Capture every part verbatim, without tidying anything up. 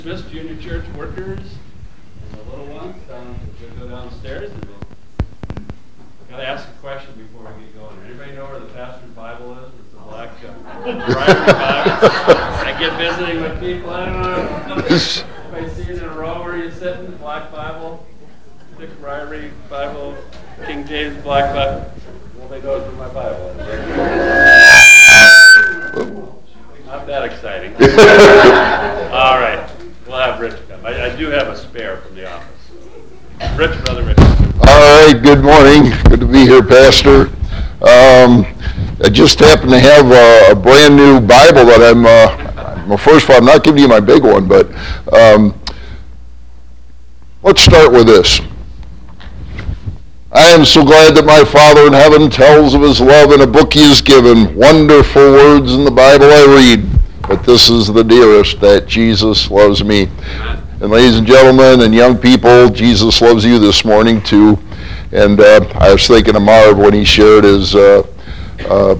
Dismiss Junior Church workers and the little ones down. We'll go downstairs and we'll. Got to ask a question before we get going. Anybody know where the pastor's Bible is? It's a black uh, Briary Bible. I get visiting with people. I don't know. Anybody see it in a row where you're sitting? The black Bible, thick Briary Bible, King James black Bible. Well, they go through my Bible. Not that exciting. All right. We'll have Rich come. I, I do have a spare from the office. Rich, Brother Rich. All right, good morning. Good to be here, Pastor. Um, I just happen to have a, a brand new Bible that I'm, uh, well, first of all, I'm not giving you my big one, but um, let's start with this. I am so glad that my Father in heaven tells of his love in a book he has given. Wonderful words in the Bible I read. But this is the dearest, that Jesus loves me. And ladies and gentlemen and young people, Jesus loves you this morning too. And uh, I was thinking of Marv when he shared his uh, uh,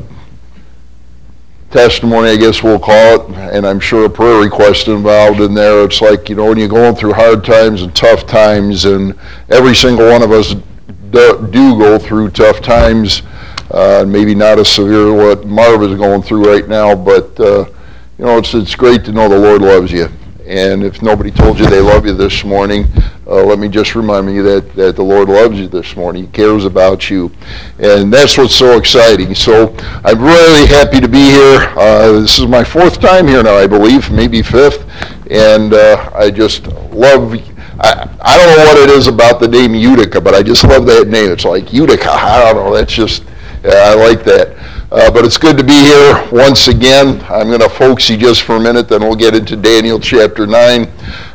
testimony, I guess we'll call it, and I'm sure a prayer request involved in there. It's like, you know, when you're going through hard times and tough times, and every single one of us do, do go through tough times, uh, maybe not as severe as what Marv is going through right now, but uh, you know, it's it's great to know the Lord loves you. And if nobody told you they love you this morning, uh, let me just remind you that, that the Lord loves you this morning. He cares about you. And that's what's so exciting. So I'm really happy to be here. Uh, this is my fourth time here now, I believe, maybe fifth. And uh, I just love, I, I don't know what it is about the name Utica, but I just love that name. It's like Utica, I don't know, that's just, yeah, I like that. Uh, but it's good to be here once again. I'm going to folksy just for a minute, then we'll get into Daniel chapter nine.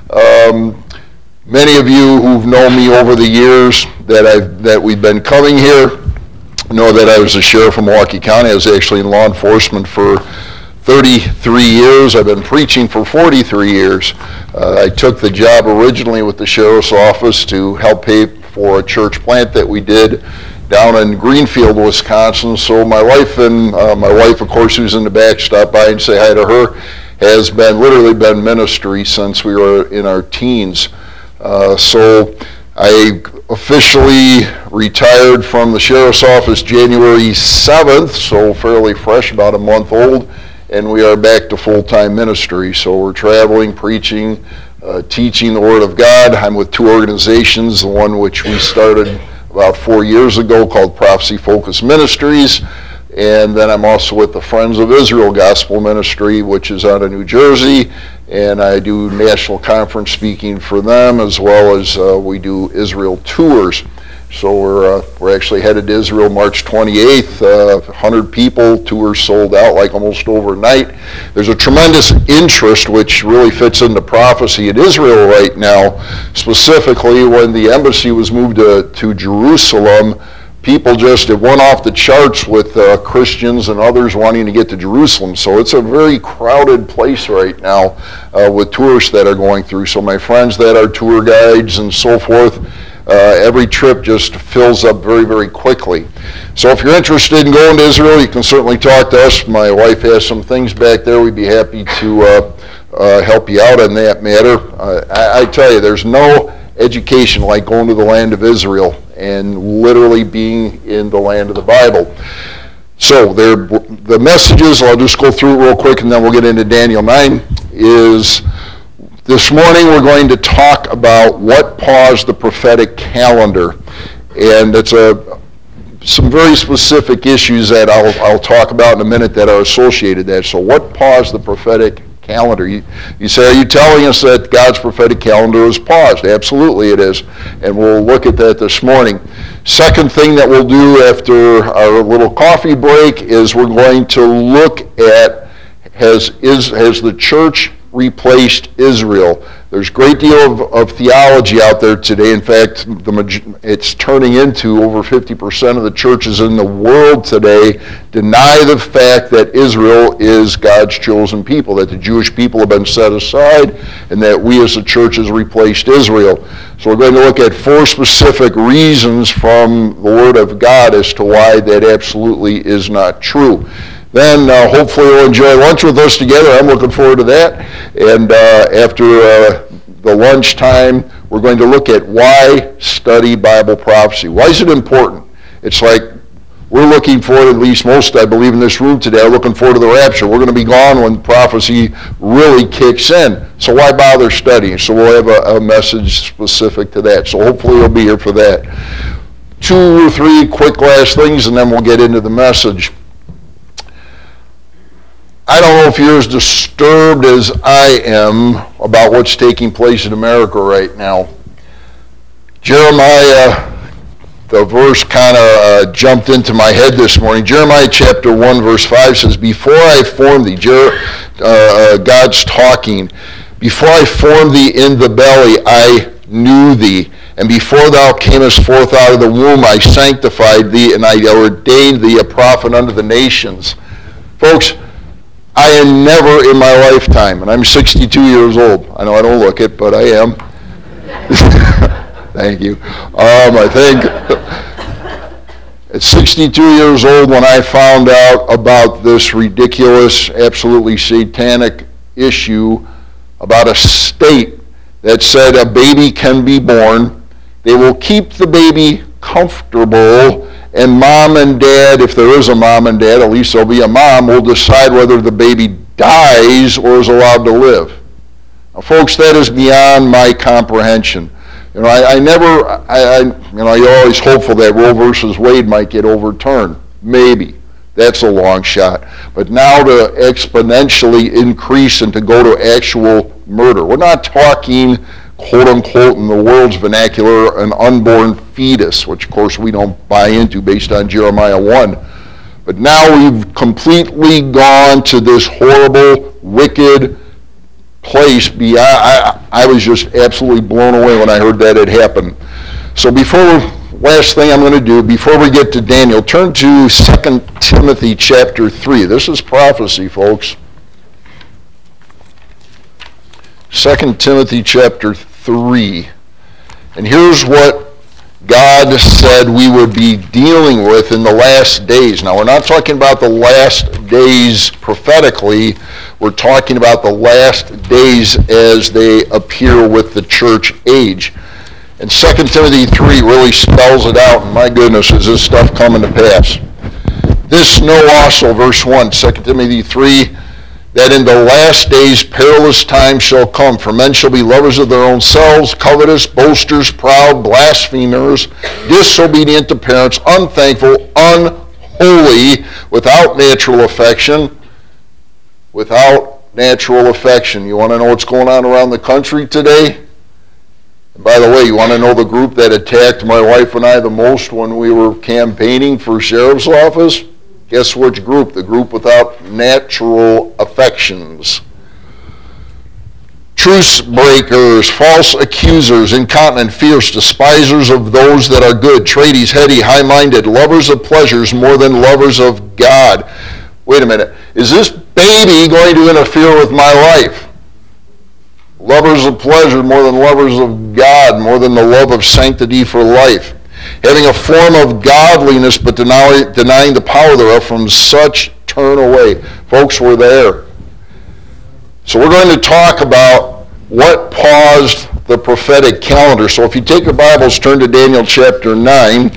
Um, many of you who've known me over the years that I've that we've been coming here know that I was a sheriff in Milwaukee County. I was actually in law enforcement for thirty-three years. I've been preaching for forty-three years. Uh, I took the job originally with the sheriff's office to help pay for a church plant that we did down in Greenfield, Wisconsin. So my wife and uh, my wife, of course, who's in the back, stop by and say hi to her, has been literally been ministry since we were in our teens. Uh, so I officially retired from the sheriff's office January seventh, so fairly fresh, about a month old, and we are back to full-time ministry. So we're traveling, preaching, uh, teaching the Word of God. I'm with two organizations, the one which we started about four years ago called Prophecy Focus Ministries, and then I'm also with the Friends of Israel Gospel Ministry, which is out of New Jersey, and I do national conference speaking for them, as well as uh, we do Israel tours. So we're uh, we're actually headed to Israel March twenty-eighth, uh, one hundred people, tours sold out like almost overnight. There's a tremendous interest, which really fits into prophecy in Israel right now. Specifically, when the embassy was moved to, to Jerusalem, people just, it went off the charts with uh, Christians and others wanting to get to Jerusalem. So it's a very crowded place right now uh, with tourists that are going through. So my friends that are tour guides and so forth, Uh, every trip just fills up very, very quickly. So if you're interested in going to Israel, you can certainly talk to us. My wife has some things back there. We'd be happy to uh, uh, help you out on that matter. Uh, I, I tell you, there's no education like going to the land of Israel and literally being in the land of the Bible. So there, the messages, I'll just go through it real quick and then we'll get into Daniel nine, is this morning we're going to talk about what paused the prophetic calendar, and it's a some very specific issues that I'll I'll talk about in a minute that are associated there. So what paused the prophetic calendar? You, you say, are you telling us that God's prophetic calendar is paused? Absolutely it is, and we'll look at that this morning. Second thing that we'll do after our little coffee break is we're going to look at has is has the church replaced Israel. There's a great deal of, of theology out there today. In fact, the, it's turning into over fifty percent of the churches in the world today deny the fact that Israel is God's chosen people, that the Jewish people have been set aside, and that we as a church has replaced Israel. So we're going to look at four specific reasons from the Word of God as to why that absolutely is not true. then uh, hopefully you'll enjoy lunch with us together. I'm looking forward to that. And uh, after uh, the lunchtime, we're going to look at why study Bible prophecy. Why is it important? It's like we're looking forward, at least most, I believe, in this room today, are looking forward to the rapture. We're going to be gone when prophecy really kicks in. So why bother studying? So we'll have a, a message specific to that. So hopefully you'll be here for that. Two or three quick last things, and then we'll get into the message. I don't know if you're as disturbed as I am about what's taking place in America right now. Jeremiah, the verse kind of uh, jumped into my head this morning. Jeremiah chapter one, verse five says, before I formed thee, Jer- uh, God's talking, before I formed thee in the belly, I knew thee. And before thou camest forth out of the womb, I sanctified thee, and I ordained thee a prophet unto the nations. Folks, I am never in my lifetime, and I'm sixty-two years old. I know I don't look it, but I am. Thank you. Um, I think at sixty-two years old, when I found out about this ridiculous, absolutely satanic issue about a state that said a baby can be born, they will keep the baby comfortable, and mom and dad, if there is a mom and dad, at least there'll be a mom, will decide whether the baby dies or is allowed to live. Now, folks, that is beyond my comprehension. You know, I, I never, I, I, you know, you're always hopeful that Roe versus Wade might get overturned. Maybe. That's a long shot. But now to exponentially increase and to go to actual murder. We're not talking, quote unquote, in the world's vernacular, an unborn fetus, which of course we don't buy into based on Jeremiah one. But now we've completely gone to this horrible, wicked place. Beyond, I, I was just absolutely blown away when I heard that had happened. So before, last thing I'm going to do, before we get to Daniel, turn to Second Timothy chapter three. This is prophecy, folks. Second Timothy chapter three. And here's what God said we would be dealing with in the last days. Now, we're not talking about the last days prophetically. We're talking about the last days as they appear with the church age. And Second Timothy three really spells it out. And my goodness, is this stuff coming to pass. This know also, verse one, Second Timothy three, that in the last days perilous times shall come, for men shall be lovers of their own selves, covetous, boasters, proud, blasphemers, disobedient to parents, unthankful, unholy, without natural affection. Without natural affection. You want to know what's going on around the country today? And by the way, you want to know the group that attacked my wife and I the most when we were campaigning for sheriff's office? Guess which group? The group without natural affections. Truce breakers, false accusers, incontinent, fierce, despisers of those that are good, traitors, heady, high-minded, lovers of pleasures more than lovers of God. Wait a minute. Is this baby going to interfere with my life? Lovers of pleasure more than lovers of God, more than the love of sanctity for life. Having a form of godliness, but deny, denying the power thereof, from such turn away. Folks, we're there. So we're going to talk about what paused the prophetic calendar. So if you take your Bibles, turn to Daniel chapter nine.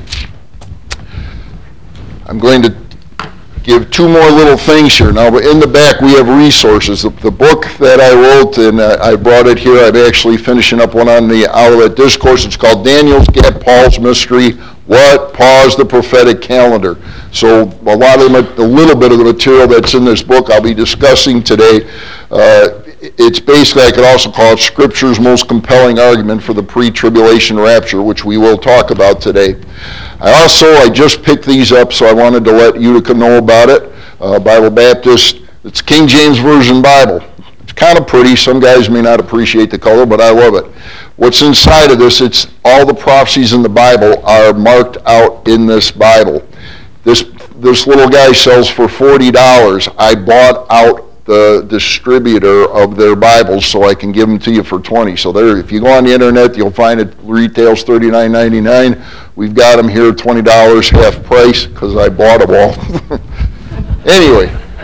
I'm going to give two more little things here. Now, in the back, we have resources. The, the book that I wrote, and uh, I brought it here, I'm actually finishing up one on the Olivet Discourse. It's called Daniel's Gap, Paul's Mystery, What Paused the Prophetic Calendar. So a lot of the, a little bit of the material that's in this book I'll be discussing today. Uh, it's basically, I could also call it Scripture's most compelling argument for the pre-tribulation rapture, which we will talk about today. I also, I just picked these up, so I wanted to let Utica know about it. Uh, Bible Baptist, it's King James Version Bible. It's kind of pretty. Some guys may not appreciate the color, but I love it. What's inside of this, it's all the prophecies in the Bible are marked out in this Bible. This, this little guy sells for forty dollars. I bought out the distributor of their Bibles so I can give them to you for twenty dollars. So there, if you go on the internet, you'll find it retails thirty-nine ninety-nine. We've got them here twenty dollars half price because I bought them all. Anyway,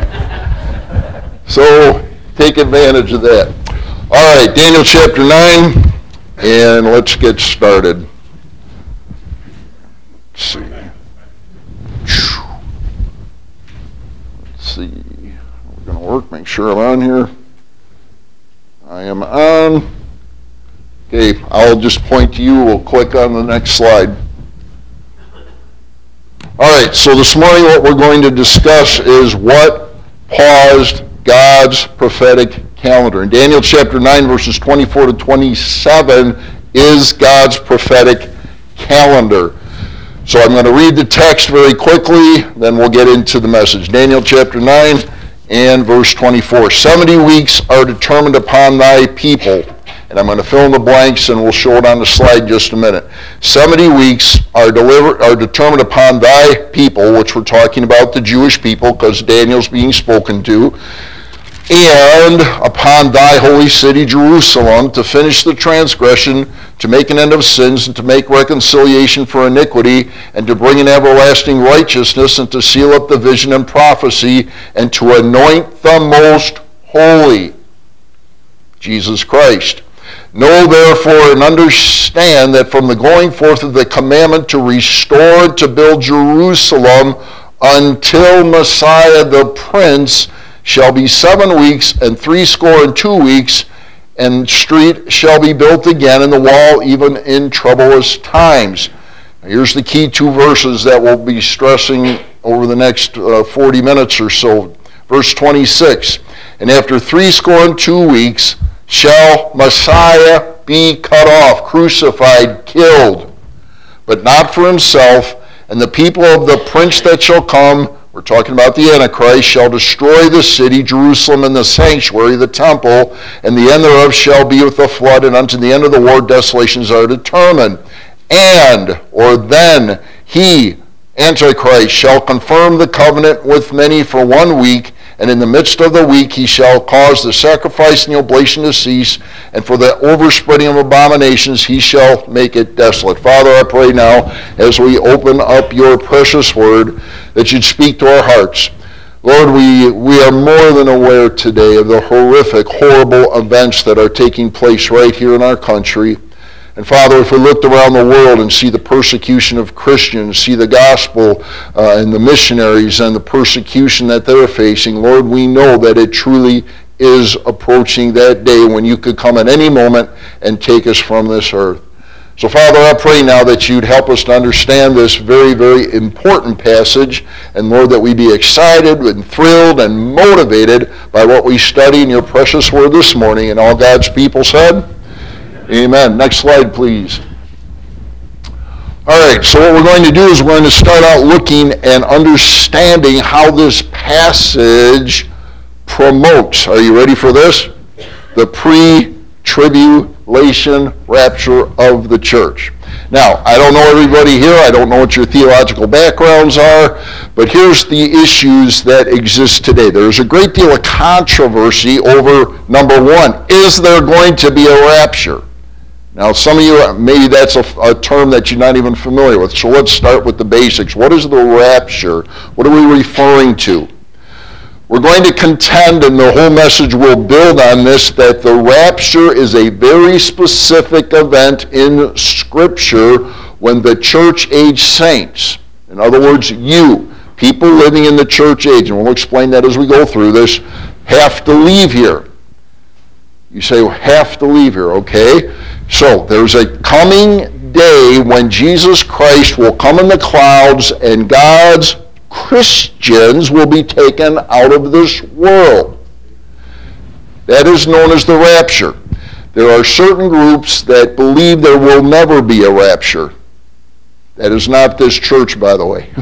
So take advantage of that. All right, Daniel chapter nine, and let's get started. Let's see. Let's see. We're going to work, make sure I'm on here. I am on. Okay, I'll just point to you. We'll click on the next slide. All right, so this morning what we're going to discuss is what paused God's prophetic calendar. In Daniel chapter nine, verses twenty-four to twenty-seven is God's prophetic calendar. So I'm going to read the text very quickly, then we'll get into the message. Daniel chapter nine and verse twenty-four. seventy weeks are determined upon thy people. And I'm going to fill in the blanks, and we'll show it on the slide in just a minute. seventy weeks are delivered, are determined upon thy people, which we're talking about the Jewish people, because Daniel's being spoken to, and upon thy holy city Jerusalem, to finish the transgression, to make an end of sins, and to make reconciliation for iniquity, and to bring in everlasting righteousness, and to seal up the vision and prophecy, and to anoint the most holy, Jesus Christ. Know therefore and understand that from the going forth of the commandment to restore and to build Jerusalem until Messiah the Prince shall be seven weeks and threescore and two weeks, and street shall be built again, and the wall even in troublous times. Now, here's the key two verses that we'll be stressing over the next uh, forty minutes or so. Verse twenty-six, and after threescore and two weeks shall Messiah be cut off, crucified, killed, but not for himself, and the people of the prince that shall come, we're talking about the Antichrist, shall destroy the city, Jerusalem, and the sanctuary, the temple, and the end thereof shall be with the flood, and unto the end of the war desolations are determined. And, or then, he, Antichrist, shall confirm the covenant with many for one week, and in the midst of the week he shall cause the sacrifice and the oblation to cease, and for the overspreading of abominations he shall make it desolate. Father, I pray now, as we open up your precious word, that you'd speak to our hearts. Lord, we, we are more than aware today of the horrific, horrible events that are taking place right here in our country. And Father, if we looked around the world and see the persecution of Christians, see the gospel uh, and the missionaries and the persecution that they're facing, Lord, we know that it truly is approaching that day when you could come at any moment and take us from this earth. So Father, I pray now that you'd help us to understand this very, very important passage, and Lord, that we be excited and thrilled and motivated by what we study in your precious word this morning. And all God's people said, amen. Next slide, please. All right, so what we're going to do is we're going to start out looking and understanding how this passage promotes. Are you ready for this? The pre-tribulation rapture of the church. Now, I don't know everybody here. I don't know what your theological backgrounds are, but here's the issues that exist today. There's a great deal of controversy over, number one, is there going to be a rapture? Now, some of you, maybe that's a, a term that you're not even familiar with. So let's start with the basics. What is the rapture? What are we referring to? We're going to contend, and the whole message will build on this, that the rapture is a very specific event in Scripture when the church age saints, in other words, you, people living in the church age, and we'll explain that as we go through this, have to leave here. You say, well, have to leave here, okay? So there's a coming day when Jesus Christ will come in the clouds and God's Christians will be taken out of this world. That is known as the rapture. There are certain groups that believe there will never be a rapture. That is not this church, by the way.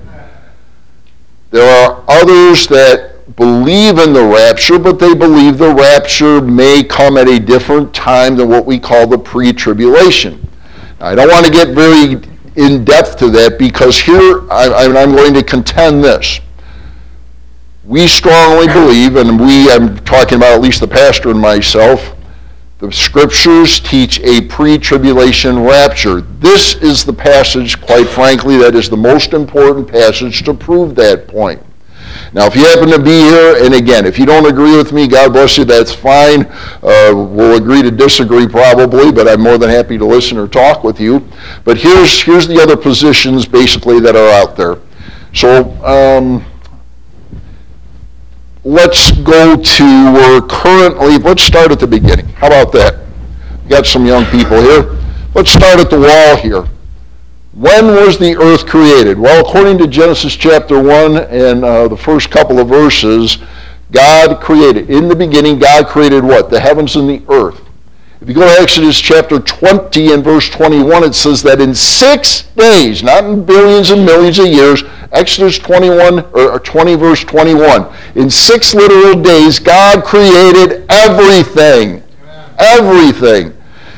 There are others that believe in the rapture, but they believe the rapture may come at a different time than what we call the pre-tribulation. Now, I don't want to get very in depth to that, because here I, I'm going to contend this. We strongly believe, and we, I'm talking about at least the pastor and myself, the Scriptures teach a pre-tribulation rapture. This is the passage, quite frankly, that is the most important passage to prove that point. Now, if you happen to be here, and again, if you don't agree with me, God bless you, that's fine. Uh, we'll agree to disagree probably, but I'm more than happy to listen or talk with you. But here's, here's the other positions basically that are out there. So, um, let's go to, we're currently, let's start at the beginning. How about that? We got some young people here. Let's start at the wall here. When was the earth created? Well, according to Genesis chapter one and uh, the first couple of verses, God created. In the beginning, God created what? The heavens and the earth. If you go to Exodus chapter twenty and verse twenty-one, it says that in six days, not in billions and millions of years, Exodus twenty-one or twenty verse twenty-one, in six literal days, God created everything. Amen. Everything.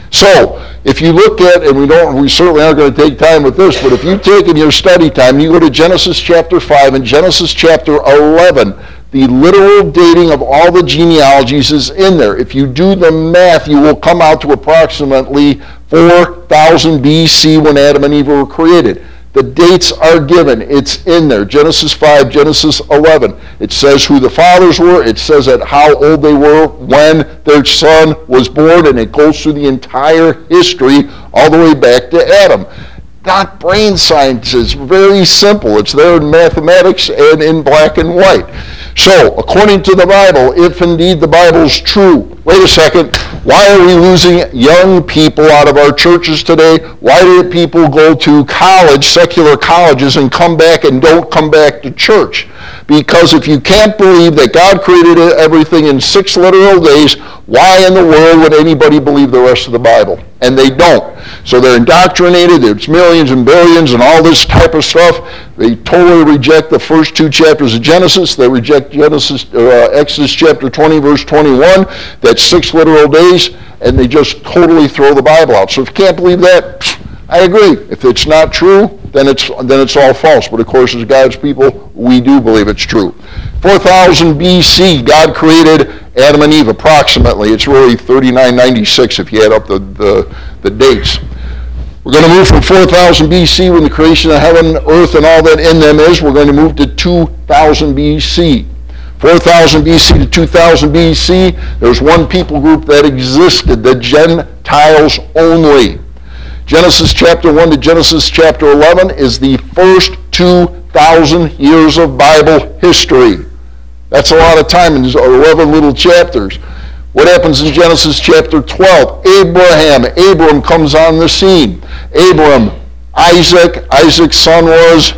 So, if you look at, and we don't, we certainly aren't going to take time with this, but if you take in your study time, you go to Genesis chapter five and Genesis chapter eleven, the literal dating of all the genealogies is in there. If you do the math, you will come out to approximately four thousand B C when Adam and Eve were created. The dates are given. It's in there. Genesis five, Genesis eleven. It says who the fathers were. It says at how old they were when their son was born, and it goes through the entire history all the way back to Adam. Not brain science. It's very simple. It's there in mathematics and in black and white. So, according to the Bible, if indeed the Bible's true, wait a second, why are we losing young people out of our churches today? Why do people go to college, secular colleges, and come back and don't come back to church? Because if you can't believe that God created everything in six literal days, why in the world would anybody believe the rest of the Bible? And they don't. So they're indoctrinated, it's millions and billions and all this type of stuff. They totally reject the first two chapters of Genesis. They reject Genesis, uh, Exodus chapter twenty, verse twenty-one, that's six literal days, and they just totally throw the Bible out. So if you can't believe that, I agree. If it's not true, then it's then it's all false. But of course, as God's people, we do believe it's true. four thousand B C, God created Adam and Eve approximately. It's really thirty-nine ninety-six if you add up the, the, the dates. We're going to move from four thousand B C when the creation of heaven, earth, and all that in them is. We're going to move to two thousand B C. four thousand B C to two thousand B C, there's one people group that existed, the Gentiles only. Genesis chapter one to Genesis chapter eleven is the first two thousand years of Bible history. That's a lot of time in eleven little chapters. What happens in Genesis chapter twelve? Abraham. Abram comes on the scene. Abram, Isaac. Isaac's son was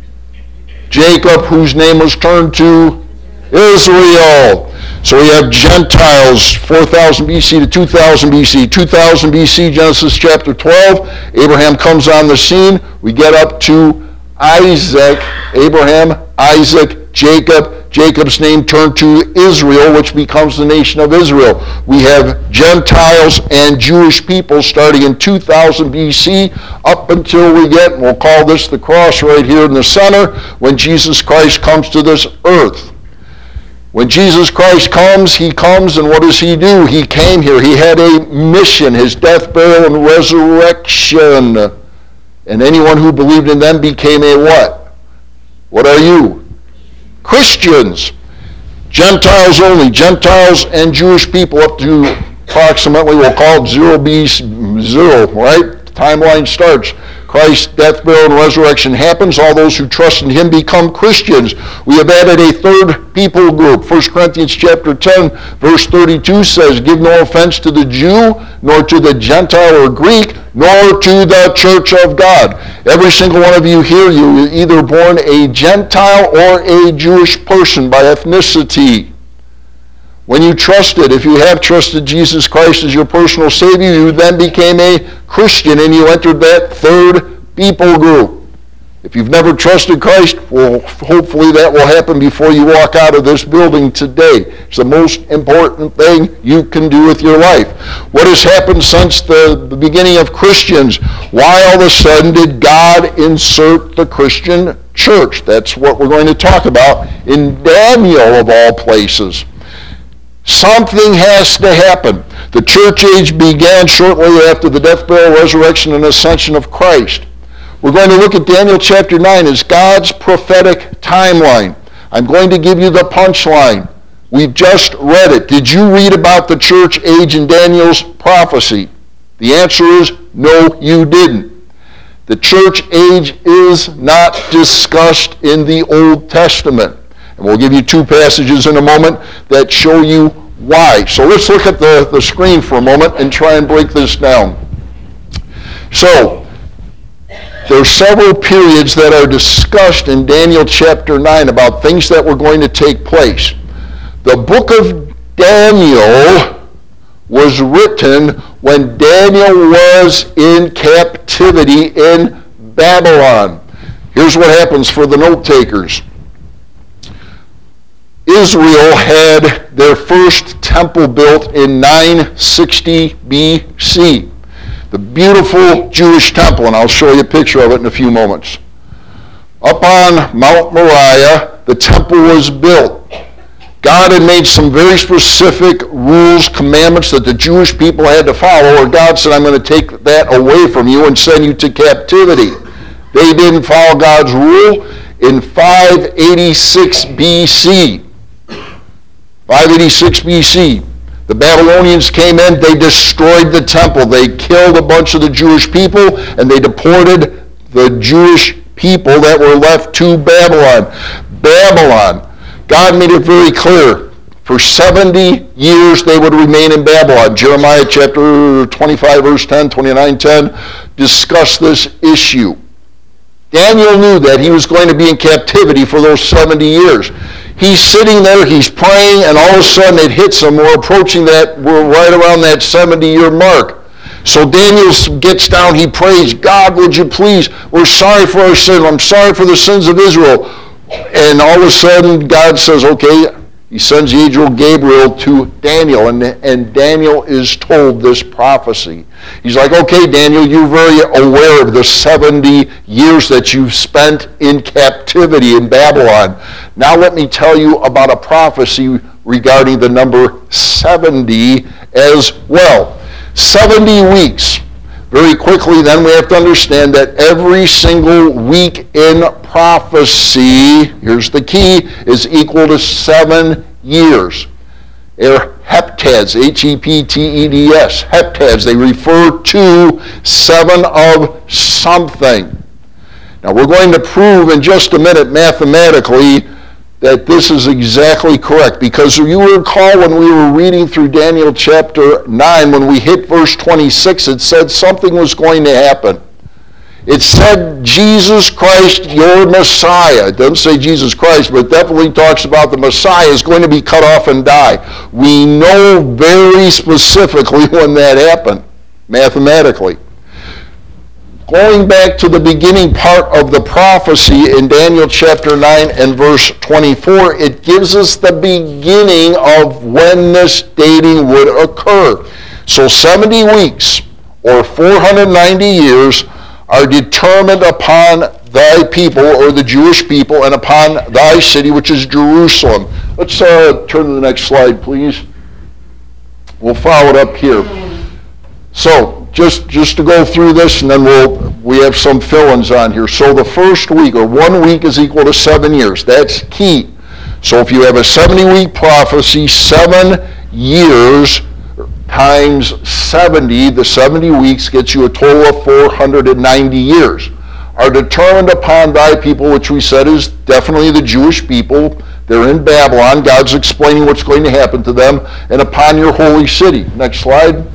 Jacob, whose name was turned to Israel. So we have Gentiles, four thousand B C to two thousand B C. two thousand B C, Genesis chapter twelve. Abraham comes on the scene. We get up to Isaac. Abraham, Isaac, Jacob. Jacob's name turned to Israel, which becomes the nation of Israel. We have Gentiles and Jewish people starting in two thousand B C up until we get, and we'll call this the cross right here in the center, when Jesus Christ comes to this earth. When Jesus Christ comes, he comes, and what does he do? He came here. He had a mission, his death, burial, and resurrection. And anyone who believed in them became a what? What are you? Christians. Gentiles only. Gentiles and Jewish people up to approximately, we'll call it zero B C, zero, right? Timeline starts. Christ's death, burial, and resurrection happens. All those who trust in him become Christians. We have added a third people group. First Corinthians chapter ten, verse thirty-two says, give no offense to the Jew, nor to the Gentile or Greek, nor to the church of God. Every single one of you here, you were either born a Gentile or a Jewish person by ethnicity. When you trusted, if you have trusted Jesus Christ as your personal Savior, you then became a Christian and you entered that third people group. If you've never trusted Christ, well, hopefully that will happen before you walk out of this building today. It's the most important thing you can do with your life. What has happened since the, the beginning of Christians? Why all of a sudden did God insert the Christian church? That's what we're going to talk about in Daniel of all places. Something has to happen. The church age began shortly after the death, burial, resurrection, and ascension of Christ. We're going to look at Daniel chapter nine as God's prophetic timeline. I'm going to give you the punchline. We've just read it. Did you read about the church age in Daniel's prophecy? The answer is no, you didn't. The church age is not discussed in the Old Testament. And we'll give you two passages in a moment that show you why. So let's look at the, the screen for a moment and try and break this down. So, there are several periods that are discussed in Daniel chapter nine about things that were going to take place. The book of Daniel was written when Daniel was in captivity in Babylon. Here's what happens for the note takers. Israel had their first temple built in nine sixty B C. The beautiful Jewish temple, and I'll show you a picture of it in a few moments. Up on Mount Moriah, the temple was built. God had made some very specific rules, commandments that the Jewish people had to follow, or God said, I'm going to take that away from you and send you to captivity. They didn't follow God's rule. In five eighty-six B C, five eighty-six B C, the Babylonians came in, they destroyed the temple, they killed a bunch of the Jewish people, and they deported the Jewish people that were left to Babylon. Babylon. God made it very clear. For seventy years they would remain in Babylon. Jeremiah chapter twenty-five, verse ten, twenty-nine, ten, discuss this issue. Daniel knew that he was going to be in captivity for those seventy years. He's sitting there, he's praying, and all of a sudden it hits him. We're approaching that, we're right around that seventy-year mark. So Daniel gets down, he prays, God, would you please, we're sorry for our sin, I'm sorry for the sins of Israel. And all of a sudden, God says, okay, he sends the angel Gabriel to Daniel, and, and Daniel is told this prophecy. He's like, okay, Daniel, you're very aware of the seventy years that you've spent in captivity in Babylon. Now let me tell you about a prophecy regarding the number seventy as well. seventy weeks. Very quickly, then, we have to understand that every single week in prophecy, here's the key, is equal to seven years. They're heptads, H E P T E D S, heptads. They refer to seven of something. Now, we're going to prove in just a minute mathematically that this is exactly correct, because you recall when we were reading through Daniel chapter nine, when we hit verse twenty-six, it said something was going to happen. It said Jesus Christ, your Messiah. It doesn't say Jesus Christ, but it definitely talks about the Messiah is going to be cut off and die. We know very specifically when that happened, mathematically. Going back to the beginning part of the prophecy in Daniel chapter nine and verse twenty-four, it gives us the beginning of when this dating would occur. So seventy weeks, or four hundred ninety years, are determined upon thy people, or the Jewish people, and upon thy city, which is Jerusalem. Let's uh, turn to the next slide, please. We'll follow it up here. So, just, just to go through this, and then we'll, we have some fill-ins on here. So the first week, or one week, is equal to seven years. That's key. So if you have a seventy-week prophecy, seven years times seventy, the seventy weeks gets you a total of four hundred ninety years, are determined upon thy people, which we said is definitely the Jewish people. They're in Babylon. God's explaining what's going to happen to them, and upon your holy city. Next slide.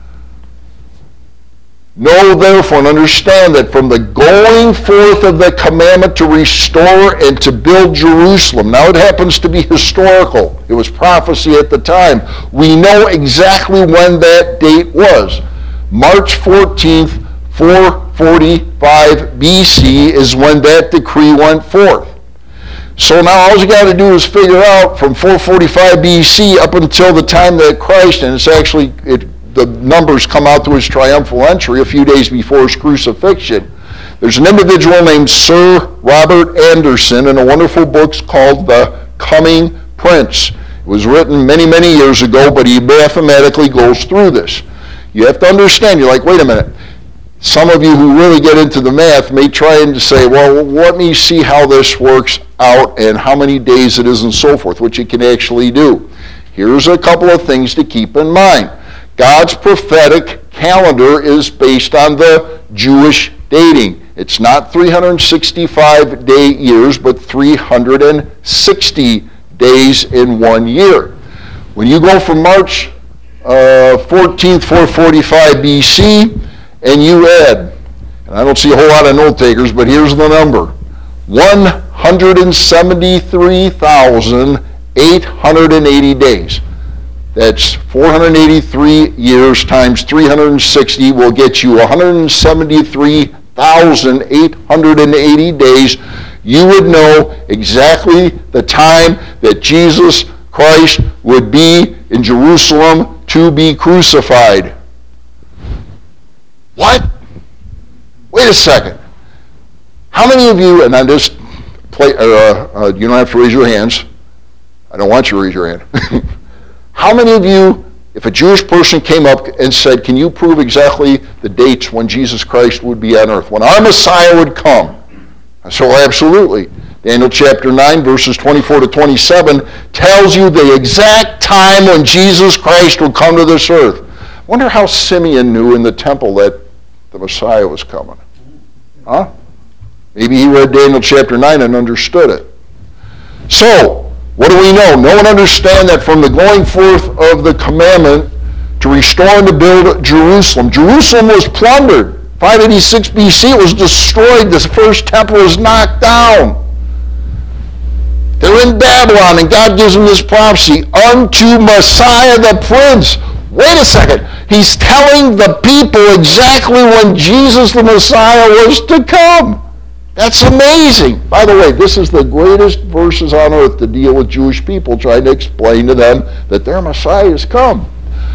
Know therefore and understand that from the going forth of the commandment to restore and to build Jerusalem, now it happens to be historical. It was prophecy at the time. We know exactly when that date was. March fourteenth, four forty-five B C is when that decree went forth. So now all you got to do is figure out from four forty-five B C up until the time that Christ, and it's actually, it the numbers come out to his triumphal entry a few days before his crucifixion. There's an individual named Sir Robert Anderson in a wonderful book called The Coming Prince. It was written many, many years ago, but he mathematically goes through this. You have to understand, you're like, wait a minute, some of you who really get into the math may try and say, well, let me see how this works out and how many days it is and so forth, which you can actually do. Here's a couple of things to keep in mind. God's prophetic calendar is based on the Jewish dating. It's not three hundred sixty-five day years, but three hundred sixty days in one year. When you go from March uh, fourteenth, four forty-five B C, and you add, and I don't see a whole lot of note takers, but here's the number, one hundred seventy-three thousand eight hundred eighty days. That's four hundred eighty-three years times three hundred sixty will get you one hundred seventy-three thousand eight hundred eighty days. You would know exactly the time that Jesus Christ would be in Jerusalem to be crucified. What? Wait a second. How many of you, and I just play, uh, uh, you don't have to raise your hands. I don't want you to raise your hand. How many of you, if a Jewish person came up and said, can you prove exactly the dates when Jesus Christ would be on earth, when our Messiah would come? I said, well, absolutely. Daniel chapter nine, verses twenty-four to twenty-seven tells you the exact time when Jesus Christ would come to this earth. I wonder how Simeon knew in the temple that the Messiah was coming. Huh? Maybe he read Daniel chapter nine and understood it. So, what do we know? No one understand that from the going forth of the commandment to restore and to build Jerusalem. Jerusalem was plundered. five eighty-six B C, it was destroyed. The first temple was knocked down. They're in Babylon, and God gives them this prophecy, unto Messiah the Prince. Wait a second. He's telling the people exactly when Jesus the Messiah was to come. That's amazing. By the way, this is the greatest verses on earth to deal with Jewish people, trying to explain to them that their Messiah has come.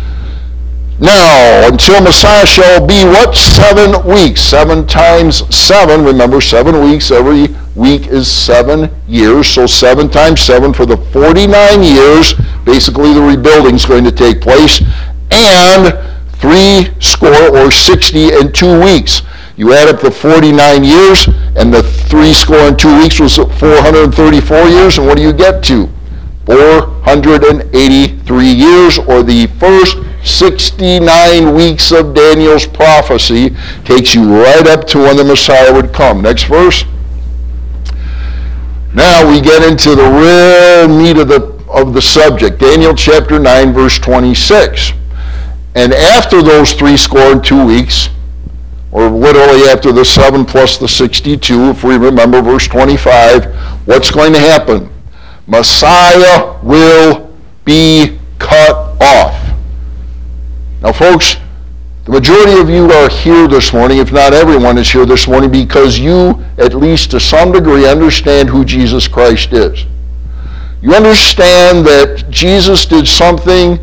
Now, until Messiah shall be what? Seven weeks. Seven times seven. Remember, seven weeks. Every week is seven years. So seven times seven for the forty-nine years. Basically, the rebuilding is going to take place. And three score or sixty and two weeks. You add up the forty-nine years, and the three score and two weeks was four hundred thirty-four years, and what do you get to? four hundred eighty-three years, or the first sixty-nine weeks of Daniel's prophecy takes you right up to when the Messiah would come. Next verse. Now we get into the real meat of the, of the subject. Daniel chapter nine, verse twenty-six. And after those three score and two weeks, or literally after the seven plus the sixty-two, if we remember verse twenty-five, what's going to happen? Messiah will be cut off. Now, folks, the majority of you are here this morning, if not everyone is here this morning, because you, at least to some degree, understand who Jesus Christ is. You understand that Jesus did something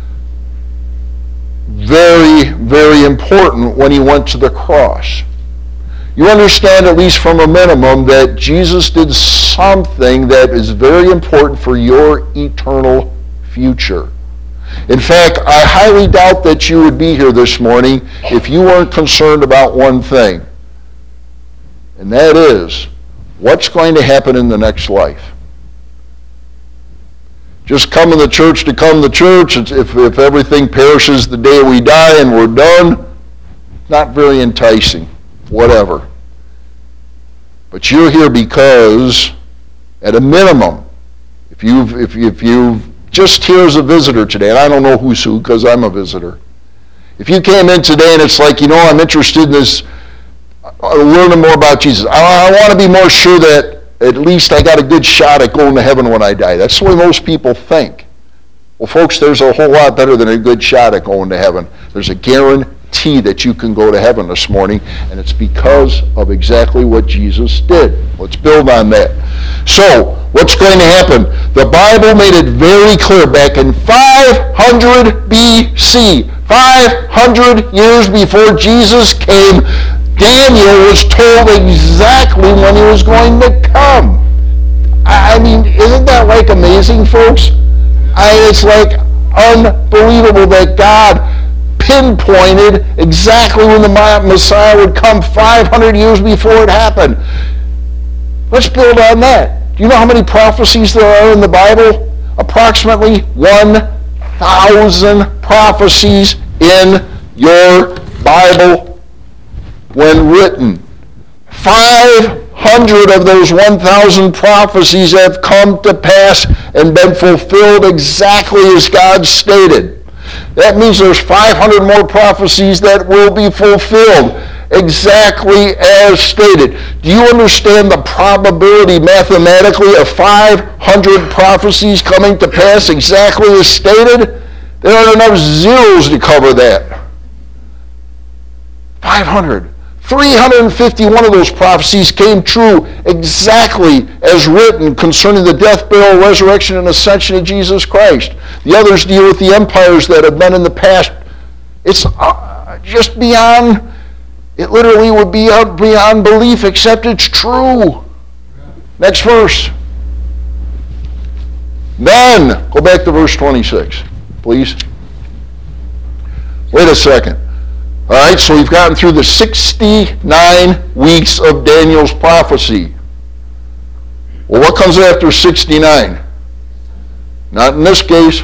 very, very important when he went to the cross. You understand, at least from a minimum, that Jesus did something that is very important for your eternal future. In fact, I highly doubt that you would be here this morning if you weren't concerned about one thing, and that is, what's going to happen in the next life? Just coming to church to come to church, if, if everything perishes the day we die and we're done, not very enticing, whatever. But you're here because, at a minimum, if you've, if, if you've just here as a visitor today, and I don't know who's who because I'm a visitor. If you came in today and it's like, you know, I'm interested in this, uh, learning more about Jesus. I, I want to be more sure that at least I got a good shot at going to heaven when I die. That's the way most people think. Well, folks, there's a whole lot better than a good shot at going to heaven. There's a guarantee that you can go to heaven this morning, and it's because of exactly what Jesus did. Let's build on that. So, what's going to happen? The Bible made it very clear back in five hundred B C, five hundred years before Jesus came, Daniel was told exactly when he was going to come. I mean, isn't that like amazing, folks? I, it's like unbelievable that God pinpointed exactly when the Messiah would come five hundred years before it happened. Let's build on that. Do you know how many prophecies there are in the Bible? Approximately one thousand prophecies in your Bible when written. five hundred of those one thousand prophecies have come to pass and been fulfilled exactly as God stated. That means there's five hundred more prophecies that will be fulfilled exactly as stated. Do you understand the probability mathematically of five hundred prophecies coming to pass exactly as stated? There aren't enough zeros to cover that. five hundred. three hundred fifty-one of those prophecies came true exactly as written concerning the death, burial, resurrection, and ascension of Jesus Christ. The others deal with the empires that have been in the past. It's uh, just beyond, it literally would be beyond belief, except it's true. Next verse. Then, go back to verse twenty-six, please. Wait a second. All right, so we've gotten through the sixty-nine weeks of Daniel's prophecy. Well, what comes after sixty-nine? Not in this case.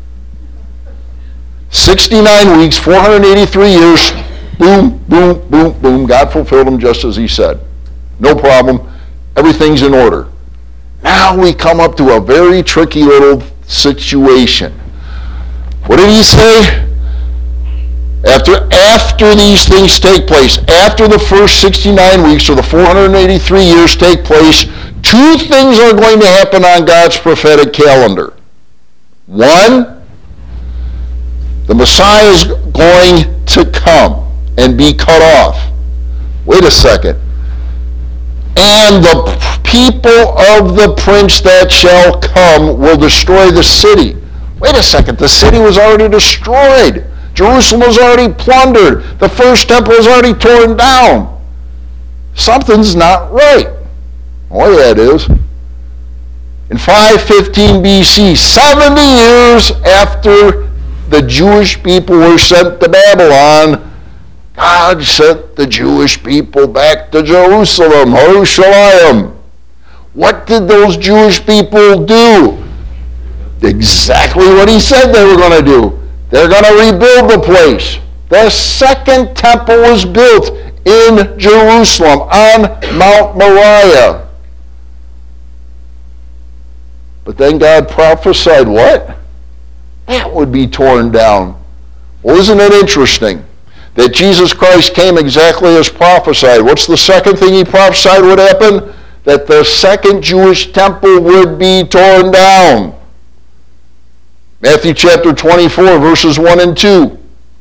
sixty-nine weeks, four hundred eighty-three years, boom, boom, boom, boom. God fulfilled them just as he said. No problem. Everything's in order. Now we come up to a very tricky little situation. What did he say? After, after these things take place, after the first sixty-nine weeks or the four hundred eighty-three years take place, two things are going to happen on God's prophetic calendar. One, the Messiah is going to come and be cut off. Wait a second. And the people of the prince that shall come will destroy the city. Wait a second, the city was already destroyed. Jerusalem was already plundered. The first temple was already torn down. Something's not right. Oh yeah, it is. In five fifteen B C, seventy years after the Jewish people were sent to Babylon, God sent the Jewish people back to Jerusalem, Jerusalem. What did those Jewish people do? Exactly what he said they were going to do. They're going to rebuild the place. The second temple was built in Jerusalem on Mount Moriah. But then God prophesied what? That would be torn down. Well, isn't it interesting that Jesus Christ came exactly as prophesied? What's the second thing he prophesied would happen? That the second Jewish temple would be torn down. Matthew chapter twenty-four, verses one and two.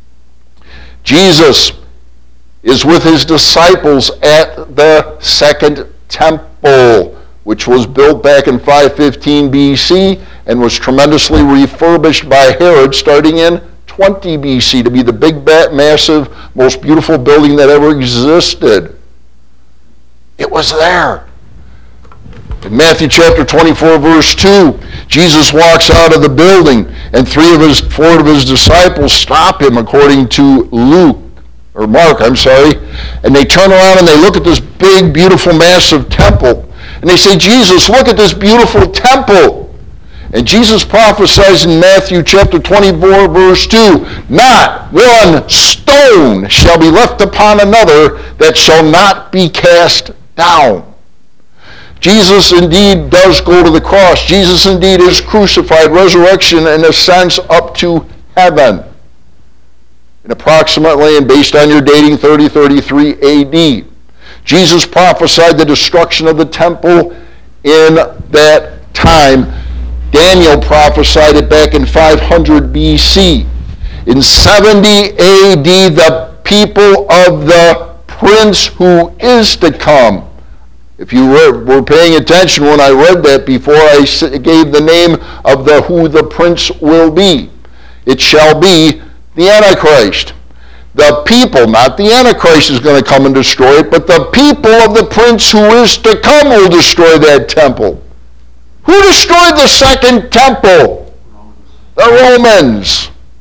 Jesus is with his disciples at the second temple, which was built back in five fifteen B C and was tremendously refurbished by Herod starting in twenty B C to be the big, massive, most beautiful building that ever existed. It was there. In Matthew chapter twenty-four, verse two, Jesus walks out of the building, and three of his, four of his disciples stop him, according to Luke, or Mark, I'm sorry, and they turn around and they look at this big, beautiful, massive temple, and they say, Jesus, look at this beautiful temple. And Jesus prophesies in Matthew chapter twenty-four, verse two, not one stone shall be left upon another that shall not be cast down. Jesus indeed does go to the cross. Jesus indeed is crucified, resurrection, and ascends up to heaven. And approximately, and based on your dating, thirty thirty-three A D. Jesus prophesied the destruction of the temple in that time. Daniel prophesied it back in five hundred B C. In seventy A D, the people of the prince who is to come. If you were paying attention when I read that before, I gave the name of the who the prince will be. It shall be the Antichrist. The people, not the Antichrist is going to come and destroy it, but the people of the prince who is to come will destroy that temple. Who destroyed the second temple? The Romans.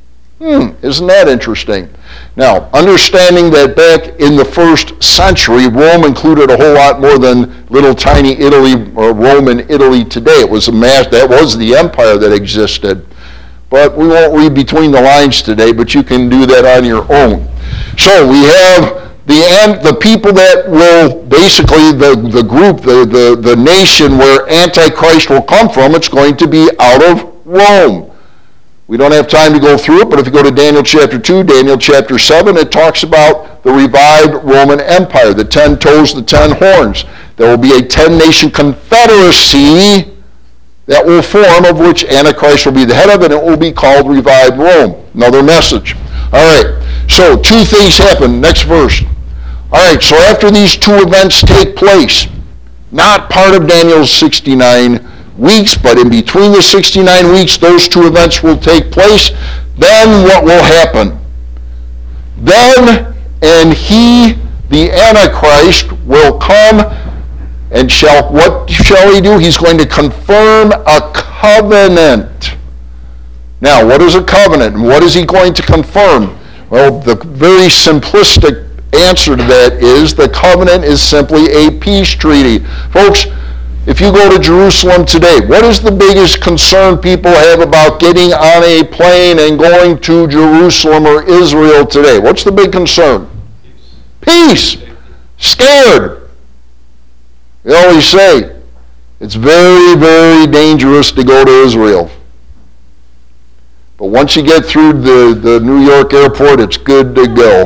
Hmm, isn't that interesting? Now, understanding that back in the first century, Rome included a whole lot more than little tiny Italy or Roman Italy today. It was a mass, that was the empire that existed. But we won't read between the lines today, but you can do that on your own. So we have the the people that will, basically the, the group, the, the, the nation where Antichrist will come from, it's going to be out of Rome. We don't have time to go through it, but if you go to Daniel chapter two, Daniel chapter seven, it talks about the revived Roman Empire, the ten toes, the ten horns. There will be a ten-nation confederacy that will form, of which Antichrist will be the head of, and it will be called Revived Rome. Another message. All right, so two things happen. Next verse. All right, so after these two events take place, not part of Daniel's sixty-nine weeks, but in between the sixty-nine weeks, those two events will take place. Then what will happen? Then, and he, the Antichrist, will come and shall, what shall he do? He's going to confirm a covenant. Now, what is a covenant, and what is he going to confirm? Well, the very simplistic answer to that is the covenant is simply a peace treaty. Folks, if you go to Jerusalem today, what is the biggest concern people have about getting on a plane and going to Jerusalem or Israel today? What's the big concern? Peace. Peace. Scared. They always say, it's very, very dangerous to go to Israel. But once you get through the, the New York airport, it's good to go.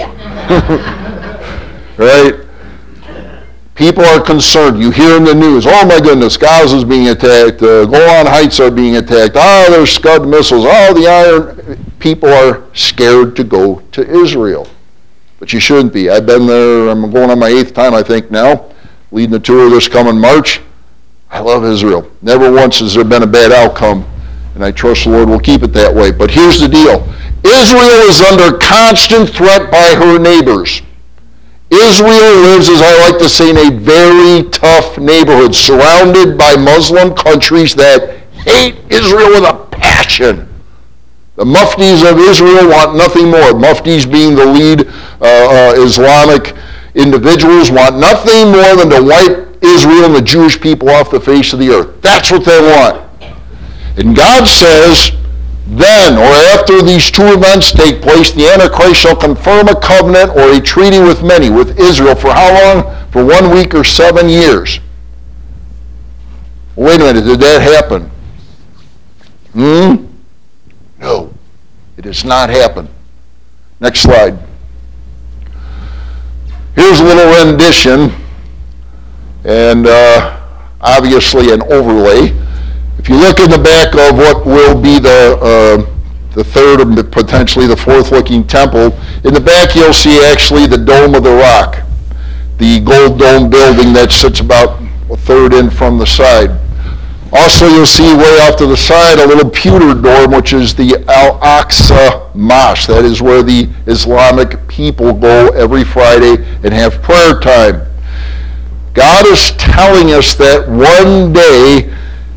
Right? People are concerned. You hear in the news, oh my goodness, Gaza's being attacked, uh, Golan Heights are being attacked, oh, there's Scud missiles, oh, the iron. People are scared to go to Israel. But you shouldn't be. I've been there, I'm going on my eighth time, I think now, leading the tour this coming March. I love Israel. Never once has there been a bad outcome, and I trust the Lord will keep it that way. But here's the deal. Israel is under constant threat by her neighbors. Israel lives, as I like to say, in a very tough neighborhood, surrounded by Muslim countries that hate Israel with a passion. The Muftis of Israel want nothing more. Muftis being the lead uh, uh, Islamic individuals want nothing more than to wipe Israel and the Jewish people off the face of the earth. That's what they want. And God says, then, or after these two events take place, the Antichrist shall confirm a covenant or a treaty with many, with Israel, for how long? For one week or seven years. Wait a minute, did that happen? Hmm? No, it has not happened. Next slide. Here's a little rendition, and uh, obviously an overlay. If you look in the back of what will be the uh, the third or potentially the fourth looking temple, in the back you'll see actually the Dome of the Rock, the gold dome building that sits about a third in from the side. Also you'll see way off to the side a little pewter dome, which is the Al-Aqsa Mosque. That is where the Islamic people go every Friday and have prayer time. God is telling us that one day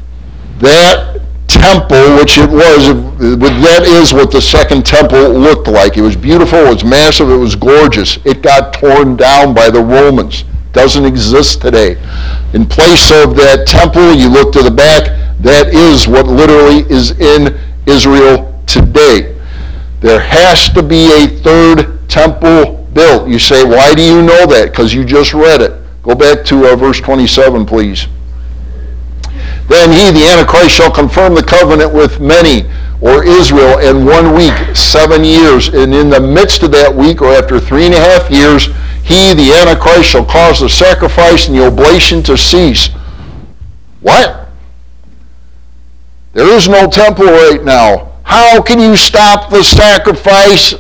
that temple, which it was, that is what the second temple looked like. It was beautiful, it was massive, it was gorgeous. It got torn down by the Romans. Doesn't exist today. In place of that temple, you look to the back, that is what literally is in Israel today. There has to be a third temple built. You say, why do you know that? Because you just read it. Go back to uh, verse twenty-seven, please. Then he, the Antichrist, shall confirm the covenant with many, or Israel, in one week, seven years. And in the midst of that week, or after three and a half years, he, the Antichrist, shall cause the sacrifice and the oblation to cease. What? There is no temple right now. How can you stop the sacrifice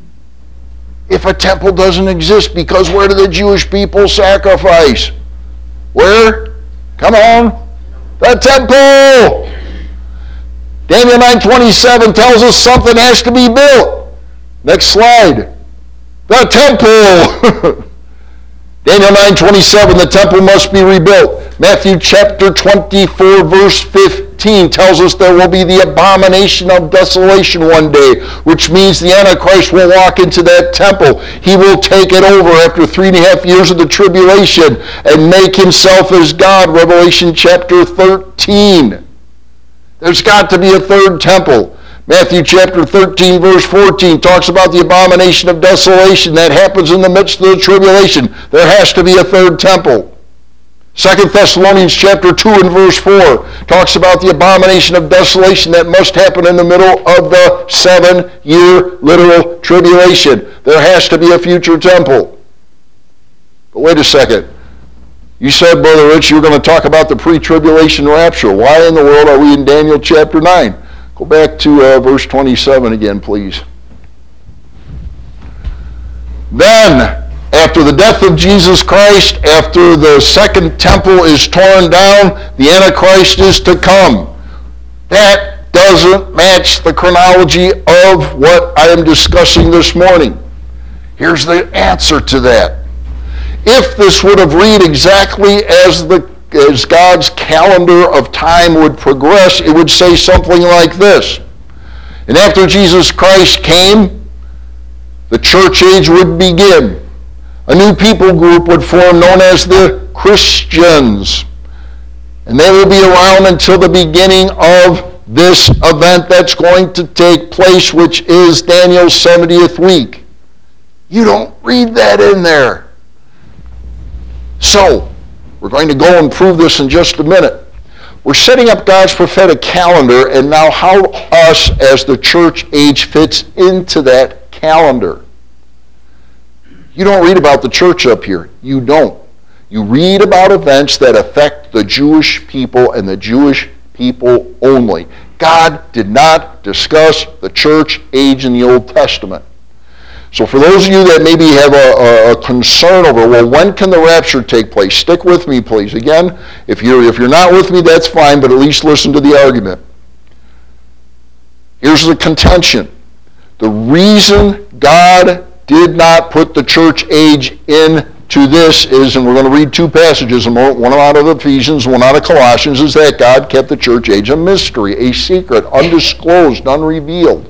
if a temple doesn't exist? Because where do the Jewish people sacrifice? Where? Come on. The temple! Daniel nine twenty-seven tells us something has to be built. Next slide. The temple! Daniel nine twenty-seven, the temple must be rebuilt. Matthew chapter twenty-four, verse fifteen. fifteen tells us there will be the abomination of desolation one day, which means the Antichrist will walk into that temple. He will take it over after three and a half years of the tribulation and make himself as God, Revelation chapter thirteen. There's got to be a third temple. Matthew chapter thirteen, verse fourteen talks about the abomination of desolation that happens in the midst of the tribulation. There has to be a third temple. Second Thessalonians chapter two and verse four talks about the abomination of desolation that must happen in the middle of the seven-year literal tribulation. There has to be a future temple. But wait a second. You said, Brother Rich, you were going to talk about the pre-tribulation rapture. Why in the world are we in Daniel chapter nine? Go back to uh, verse twenty-seven again, please. Then, after the death of Jesus Christ, after the second temple is torn down, the Antichrist is to come. That doesn't match the chronology of what I am discussing this morning. Here's the answer to that. If this would have read exactly as the as God's calendar of time would progress, it would say something like this. And after Jesus Christ came, the church age would begin. A new people group would form known as the Christians. And they will be around until the beginning of this event that's going to take place, which is Daniel's seventieth week. You don't read that in there. So, we're going to go and prove this in just a minute. We're setting up God's prophetic calendar, and now how us as the church age fits into that calendar. You don't read about the church up here. You don't. You read about events that affect the Jewish people and the Jewish people only. God did not discuss the church age in the Old Testament. So for those of you that maybe have a, a, a concern over, well, when can the rapture take place? Stick with me, please. Again, if you're, if you're not with me, that's fine, but at least listen to the argument. Here's the contention. The reason God did not put the church age into this is, and we're going to read two passages, one out of Ephesians, one out of Colossians, is that God kept the church age a mystery, a secret, undisclosed, unrevealed.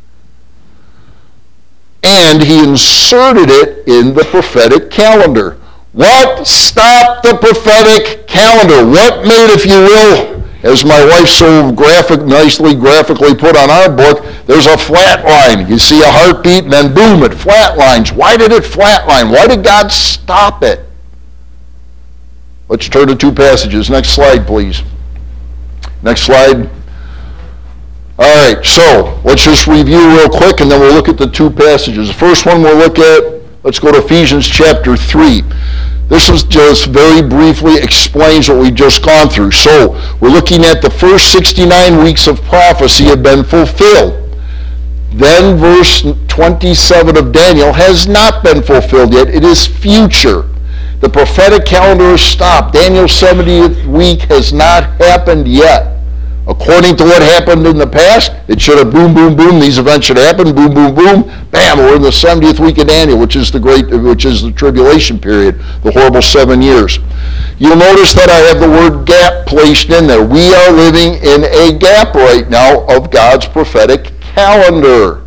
And he inserted it in the prophetic calendar. What stopped the prophetic calendar? What made, if you will, as my wife so graphic, nicely graphically put on our book, there's a flat line. You see a heartbeat and then boom, it flatlines. Why did it flatline? Why did God stop it? Let's turn to two passages. Next slide, please. Next slide. All right, so let's just review real quick, and then we'll look at the two passages. The first one we'll look at, let's go to Ephesians chapter three. This is just very briefly explains what we've just gone through. So we're looking at the first sixty-nine weeks of prophecy have been fulfilled. Then verse twenty-seven of Daniel has not been fulfilled yet. It is future. The prophetic calendar is stopped. Daniel's seventieth week has not happened yet. According to what happened in the past, it should have boom, boom, boom. These events should happen. Boom, boom, boom. Bam! We're in the seventieth week of Daniel, which is the great, which is the tribulation period, the horrible seven years. You'll notice that I have the word gap placed in there. We are living in a gap right now of God's prophetic calendar.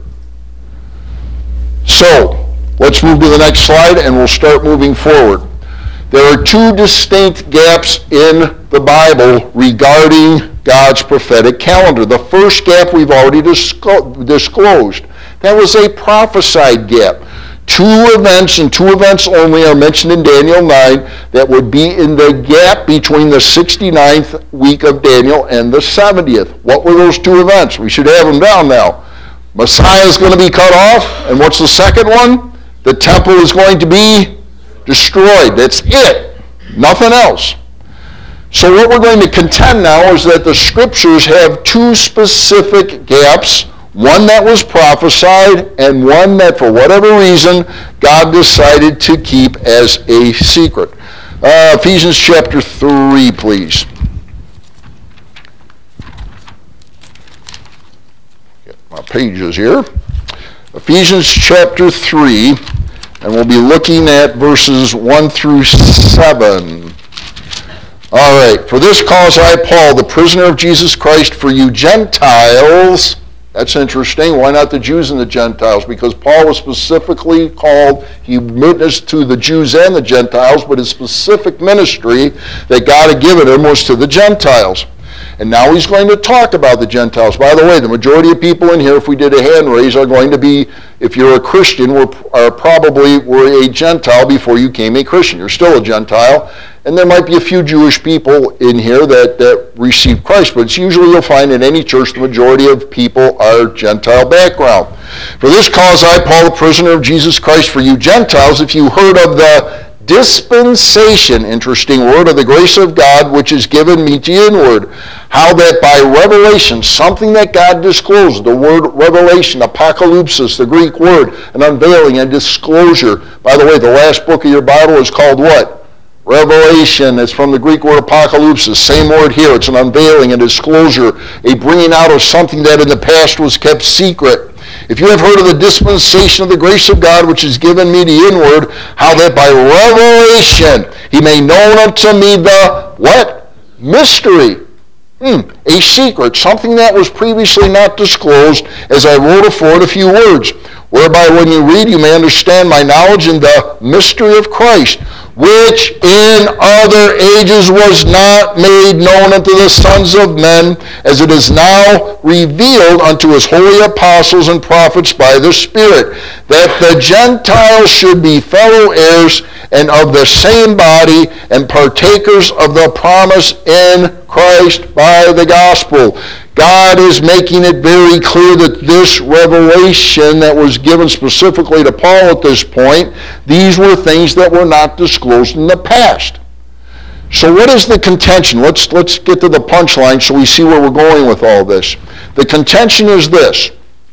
So let's move to the next slide, and we'll start moving forward. There are two distinct gaps in the Bible regarding God's prophetic calendar. The first gap we've already disco- disclosed. That was a prophesied gap. Two events and two events only are mentioned in Daniel nine that would be in the gap between the sixty-ninth week of Daniel and the seventieth. What were those two events? We should have them down now. Messiah is going to be cut off, and what's the second one? The temple is going to be destroyed. That's it. Nothing else. So what we're going to contend now is that the scriptures have two specific gaps, one that was prophesied and one that for whatever reason God decided to keep as a secret. Uh, Ephesians chapter three, please. Get my pages here. Ephesians chapter three, and we'll be looking at verses one through seven. All right. For this cause I, Paul, the prisoner of Jesus Christ, for you Gentiles. That's interesting. Why not the Jews and the Gentiles? Because Paul was specifically called, he witnessed to the Jews and the Gentiles, but his specific ministry that God had given him was to the Gentiles. And now he's going to talk about the Gentiles. By the way, the majority of people in here, if we did a hand raise, are going to be, if you're a Christian, were, are probably were a Gentile before you became a Christian. You're still a Gentile. And there might be a few Jewish people in here that, that receive Christ, but it's usually you'll find in any church the majority of people are Gentile background. For this cause I, Paul, the prisoner of Jesus Christ, for you Gentiles, if you heard of the dispensation, interesting word, of the grace of God, which is given me to you inward, how that by revelation, something that God disclosed, the word revelation, apocalypsis, the Greek word, an unveiling, a disclosure. By the way, the last book of your Bible is called what? Revelation. It's from the Greek word apocalypsis. Same word here. It's an unveiling, a disclosure, a bringing out of something that in the past was kept secret. If you have heard of the dispensation of the grace of God, which is given me the inward, how that by revelation he may known unto me the, what? Mystery. Hmm, a secret, something that was previously not disclosed, as I wrote afore in a few words, whereby when you read you may understand my knowledge in the mystery of Christ, which in other ages was not made known unto the sons of men, as it is now revealed unto his holy apostles and prophets by the Spirit, that the Gentiles should be fellow heirs and of the same body, and partakers of the promise in Christ by the gospel. God is making it very clear that this revelation that was given specifically to Paul at this point, these were things that were not disclosed in the past. So what is the contention? Let's, let's get to the punchline so we see where we're going with all this. The contention is this.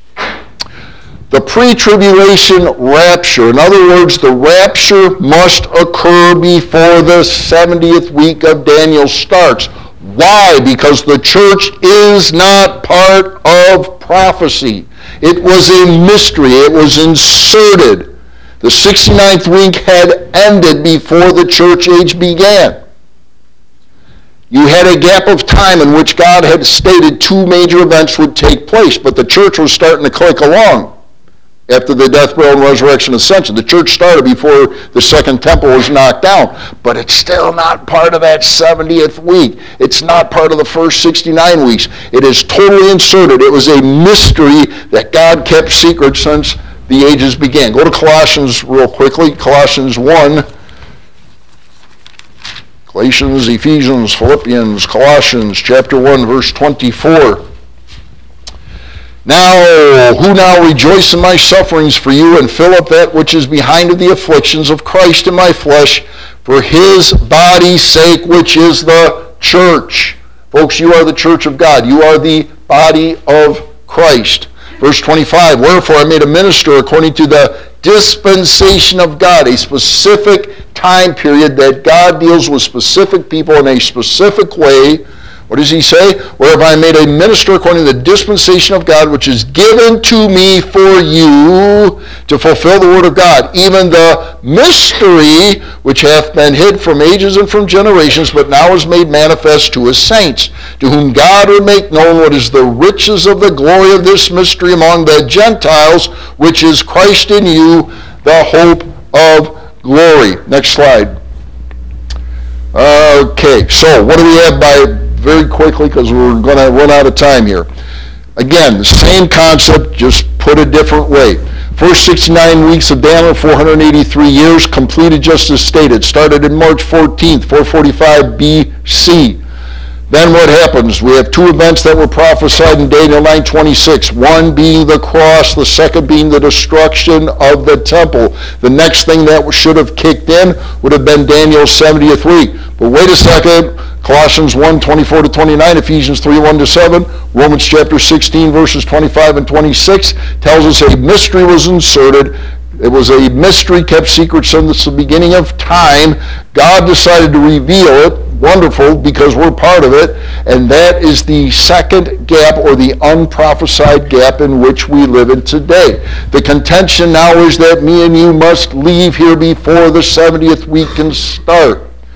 The pre-tribulation rapture. In other words, the rapture must occur before the seventieth week of Daniel starts. Why? Because the church is not part of prophecy. It was a mystery. It was inserted. The sixty-ninth week had ended before the church age began. You had a gap of time in which God had stated two major events would take place, but the church was starting to click along after the death, burial, and resurrection ascension. The church started before the second temple was knocked down, but it's still not part of that seventieth week. It's not part of the first sixty-nine weeks. It is totally inserted. It was a mystery that God kept secret since the ages began. Go to Colossians real quickly. Colossians one. Galatians, Ephesians, Philippians, Colossians, chapter one, verse twenty-four. Now, who now rejoice in my sufferings for you, and fill up that which is behind of the afflictions of Christ in my flesh, for his body's sake, which is the church. Folks, you are the church of God. You are the body of Christ. Verse twenty-five, wherefore I made a minister according to the dispensation of God, a specific time period that God deals with specific people in a specific way. What does he say? Whereby I made a minister according to the dispensation of God, which is given to me for you to fulfill the word of God, even the mystery which hath been hid from ages and from generations, but now is made manifest to his saints, to whom God would make known what is the riches of the glory of this mystery among the Gentiles, which is Christ in you, the hope of glory. Next slide. Okay, so what do we have by... very quickly, because we're going to run out of time here. Again, the same concept, just put a different way. First sixty-nine weeks of Daniel, four hundred eighty-three years, completed just as stated. Started in March fourteenth, four forty-five B C. Then what happens? We have two events that were prophesied in Daniel nine twenty-six. One being the cross, the second being the destruction of the temple. The next thing that should have kicked in would have been Daniel's seventieth week. But wait a second. Colossians one, twenty-four to twenty-nine, Ephesians three, one to seven, Romans chapter sixteen, verses twenty-five and twenty-six tells us a mystery was inserted. It was a mystery kept secret since the beginning of time. God decided to reveal it. Wonderful, because we're part of it. And that is the second gap, or the unprophesied gap in which we live in today. The contention now is that me and you must leave here before the seventieth week can start.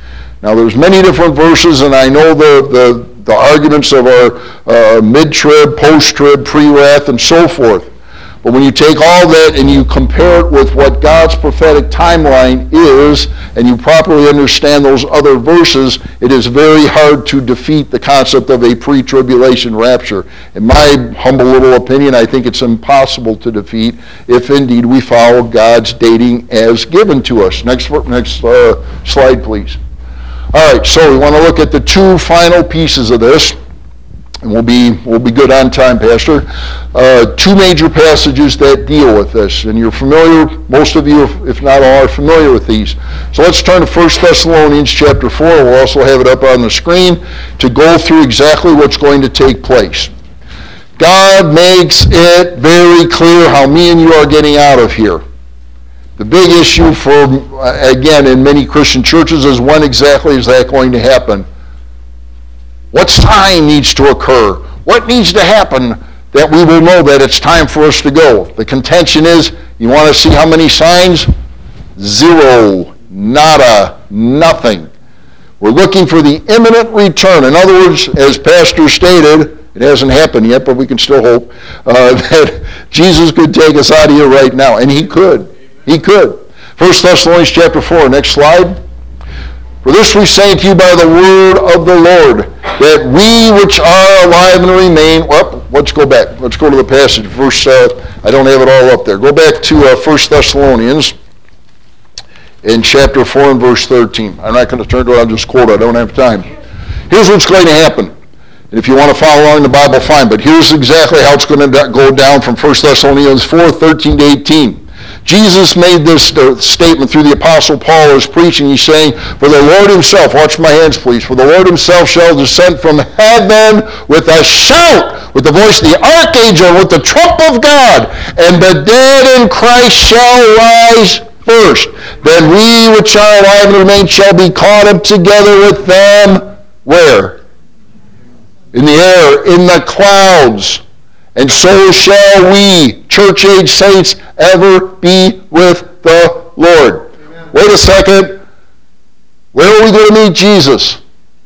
Now, there's many different verses, and I know the, the, the arguments of our uh, mid-trib, post-trib, pre-wrath, and so forth. But when you take all that and you compare it with what God's prophetic timeline is, and you properly understand those other verses, it is very hard to defeat the concept of a pre-tribulation rapture. In my humble little opinion, I think it's impossible to defeat if indeed we follow God's dating as given to us. Next, next uh, slide, please. All right, so we want to look at the two final pieces of this. And we'll be, we'll be good on time, Pastor. Uh, two major passages that deal with this. And you're familiar, most of you, if not all, are familiar with these. So let's turn to First Thessalonians chapter four. We'll also have it up on the screen to go through exactly what's going to take place. God makes it very clear how me and you are getting out of here. The big issue for, again, in many Christian churches is when exactly is that going to happen? What sign needs to occur? What needs to happen that we will know that it's time for us to go? The contention is, you want to see how many signs? Zero, nada, nothing. We're looking for the imminent return. In other words, as Pastor stated, it hasn't happened yet, but we can still hope, uh, that Jesus could take us out of here right now. And he could. He could. First Thessalonians chapter four, next slide. For this we say to you by the word of the Lord, that we which are alive and remain, well, let's go back. Let's go to the passage. Verse, uh, I don't have it all up there. Go back to uh, First Thessalonians in chapter four and verse thirteen. I'm not going to turn to it. I'll just quote it. I don't have time. Here's what's going to happen. And if you want to follow along in the Bible, fine. But here's exactly how it's going to go down from First Thessalonians four, thirteen to eighteen. Jesus made this uh, statement through the Apostle Paul as preaching. He's saying, for the Lord himself, watch my hands please, for the Lord himself shall descend from heaven with a shout, with the voice of the archangel, with the trump of God, and the dead in Christ shall rise first. Then we which are alive and remain shall be caught up together with them, where? In the air, in the clouds. And so shall we, church-age saints, ever be with the Lord. Amen. Wait a second. Where are we going to meet Jesus?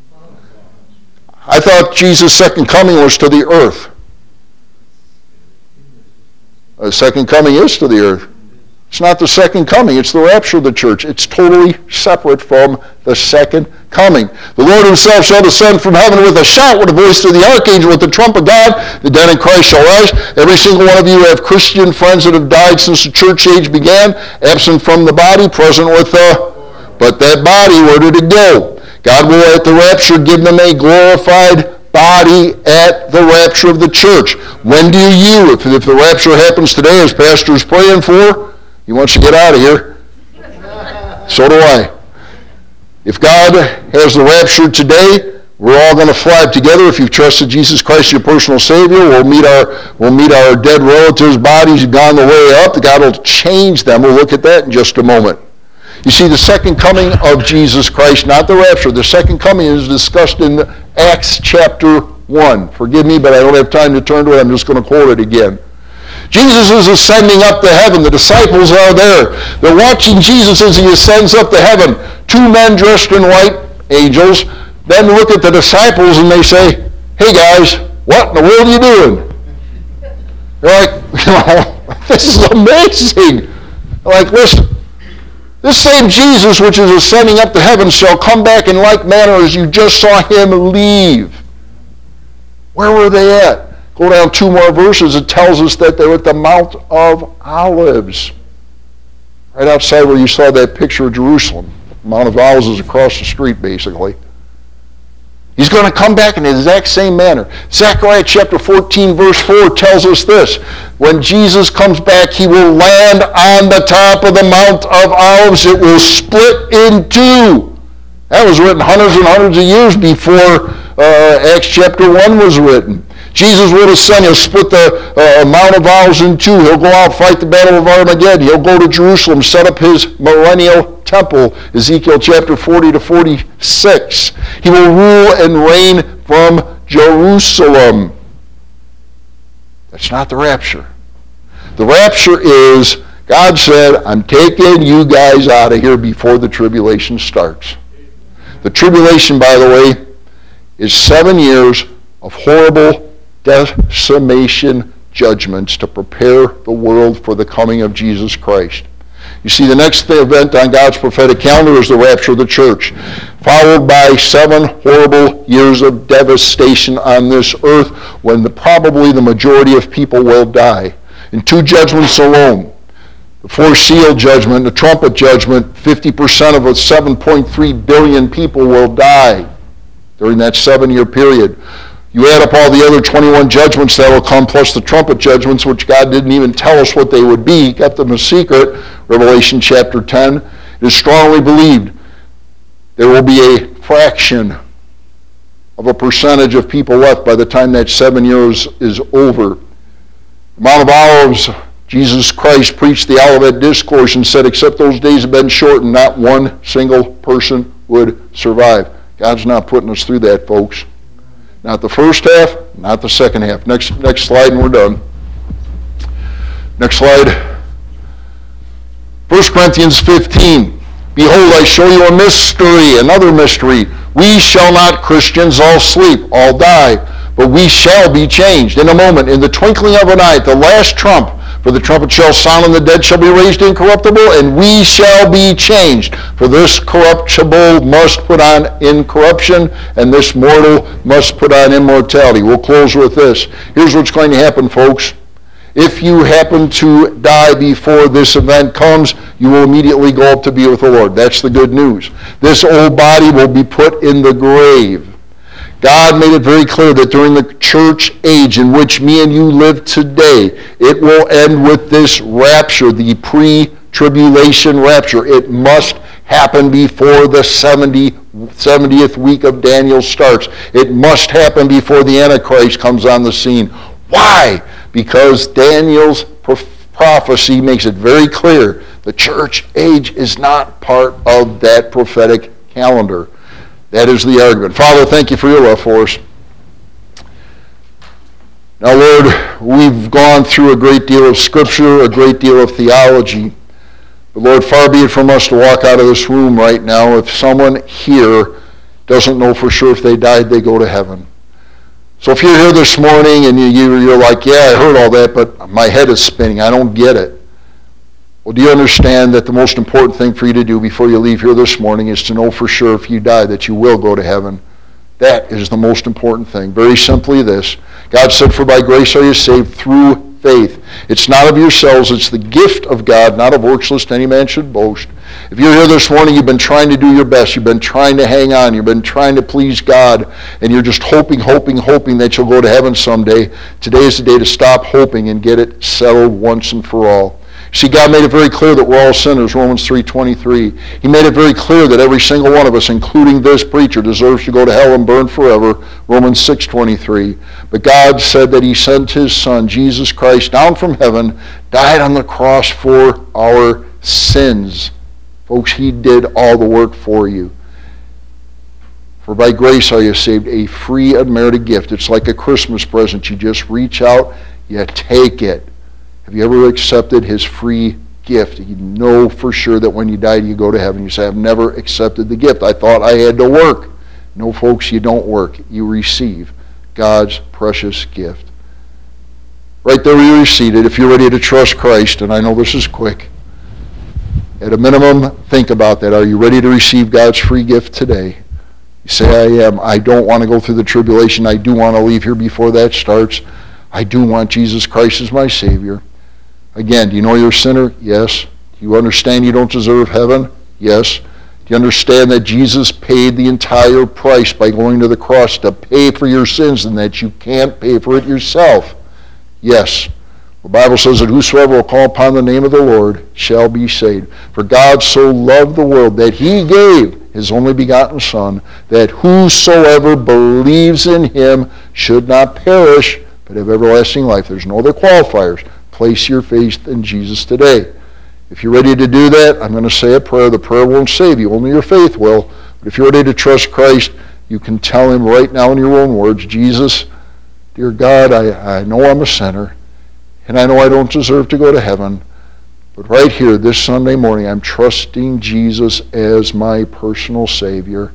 I thought Jesus' second coming was to the earth. The second coming is to the earth. It's not the second coming. It's the rapture of the church. It's totally separate from the second coming. The Lord himself shall descend from heaven with a shout, with a voice of the archangel, with the trump of God. The dead in Christ shall rise. Every single one of you have Christian friends that have died since the church age began, absent from the body, present with the... But that body, where did it go? God will at the rapture give them a glorified body at the rapture of the church. When do you, if, if the rapture happens today, as Pastor is praying for, he wants to get out of here. So do I. If God has the rapture today, we're all going to fly together. If you've trusted Jesus Christ, your personal Savior, we'll meet our we'll meet our dead relatives' bodies gone the way up. God will change them. We'll look at that in just a moment. You see, the second coming of Jesus Christ, not the rapture, the second coming is discussed in Acts chapter one. Forgive me, but I don't have time to turn to it. I'm just going to quote it again. Jesus is ascending up to heaven. The disciples are there. They're watching Jesus as he ascends up to heaven. Two men dressed in white, angels, then look at the disciples and they say, hey guys, what in the world are you doing? They're like, you know, this is amazing. They're like, listen, this same Jesus which is ascending up to heaven shall come back in like manner as you just saw him leave. Where were they at? Go down two more verses, it tells us that they're at the Mount of Olives. Right outside where you saw that picture of Jerusalem. The Mount of Olives is across the street, basically. He's going to come back in the exact same manner. Zechariah chapter fourteen, verse four tells us this. When Jesus comes back, he will land on the top of the Mount of Olives. It will split in two. That was written hundreds and hundreds of years before uh, Acts chapter one was written. Jesus will ascend. He'll split the uh, Mount of Olives in two. He'll go out, fight the battle of Armageddon. He'll go to Jerusalem, set up his millennial temple, Ezekiel chapter forty to forty-six. He will rule and reign from Jerusalem. That's not the rapture. The rapture is, God said, I'm taking you guys out of here before the tribulation starts. The tribulation, by the way, is seven years of horrible decimation judgments to prepare the world for the coming of Jesus Christ. You see, the next event on God's prophetic calendar is the rapture of the church, followed by seven horrible years of devastation on this earth when the, probably the majority of people will die. In two judgments alone, the four-seal judgment, the trumpet judgment, fifty percent of the seven point three billion people will die during that seven-year period. You add up all the other twenty-one judgments that will come, plus the trumpet judgments, which God didn't even tell us what they would be. He kept them a secret. Revelation chapter ten. It is strongly believed there will be a fraction of a percentage of people left by the time that seven years is over. The Mount of Olives, Jesus Christ preached the Olivet Discourse and said, except those days have been shortened, not one single person would survive. God's not putting us through that, folks. Not the first half, not the second half. Next, next slide and we're done. Next slide. First Corinthians fifteen. Behold, I show you a mystery, another mystery. We shall not, Christians, all sleep, all die, but we shall be changed in a moment, in the twinkling of an eye, at the last trump. For the trumpet shall sound, and the dead shall be raised incorruptible, and we shall be changed. For this corruptible must put on incorruption, and this mortal must put on immortality. We'll close with this. Here's what's going to happen, folks. If you happen to die before this event comes, you will immediately go up to be with the Lord. That's the good news. This old body will be put in the grave. God made it very clear that during the church age in which me and you live today, it will end with this rapture, the pre-tribulation rapture. It must happen before the seventieth week of Daniel starts. It must happen before the Antichrist comes on the scene. Why? Because Daniel's prophecy makes it very clear the church age is not part of that prophetic calendar. That is the argument. Father, thank you for your love for us. Now, Lord, we've gone through a great deal of Scripture, a great deal of theology. But, Lord, far be it from us to walk out of this room right now if someone here doesn't know for sure if they died, they go to heaven. So if you're here this morning and you, you're like, yeah, I heard all that, but my head is spinning. I don't get it. Well, do you understand that the most important thing for you to do before you leave here this morning is to know for sure if you die that you will go to heaven? That is the most important thing. Very simply this. God said, for by grace are you saved through faith. It's not of yourselves, it's the gift of God, not of works lest any man should boast. If you're here this morning, you've been trying to do your best, you've been trying to hang on, you've been trying to please God, and you're just hoping, hoping, hoping that you'll go to heaven someday, today is the day to stop hoping and get it settled once and for all. See, God made it very clear that we're all sinners, Romans three twenty-three. He made it very clear that every single one of us, including this preacher, deserves to go to hell and burn forever, Romans six twenty-three. But God said that he sent his Son, Jesus Christ, down from heaven, died on the cross for our sins. Folks, he did all the work for you. For by grace are you saved, a free unmerited gift. It's like a Christmas present. You just reach out, you take it. Have you ever accepted his free gift? You know for sure that when you die, you go to heaven. You say, I've never accepted the gift. I thought I had to work. No, folks, you don't work. You receive God's precious gift. Right there where you're seated, if you're ready to trust Christ, and I know this is quick, at a minimum, think about that. Are you ready to receive God's free gift today? You say, I am. I don't want to go through the tribulation. I do want to leave here before that starts. I do want Jesus Christ as my Savior. Again, do you know you're a sinner? Yes. Do you understand you don't deserve heaven? Yes. Do you understand that Jesus paid the entire price by going to the cross to pay for your sins and that you can't pay for it yourself? Yes. The Bible says that whosoever will call upon the name of the Lord shall be saved. For God so loved the world that he gave his only begotten Son, that whosoever believes in him should not perish, but have everlasting life. There's no other qualifiers. Place your faith in Jesus today. If you're ready to do that, I'm going to say a prayer. The prayer won't save you. Only your faith will. But if you're ready to trust Christ, you can tell him right now in your own words, Jesus, dear God, I, I know I'm a sinner, and I know I don't deserve to go to heaven. But right here, this Sunday morning, I'm trusting Jesus as my personal Savior.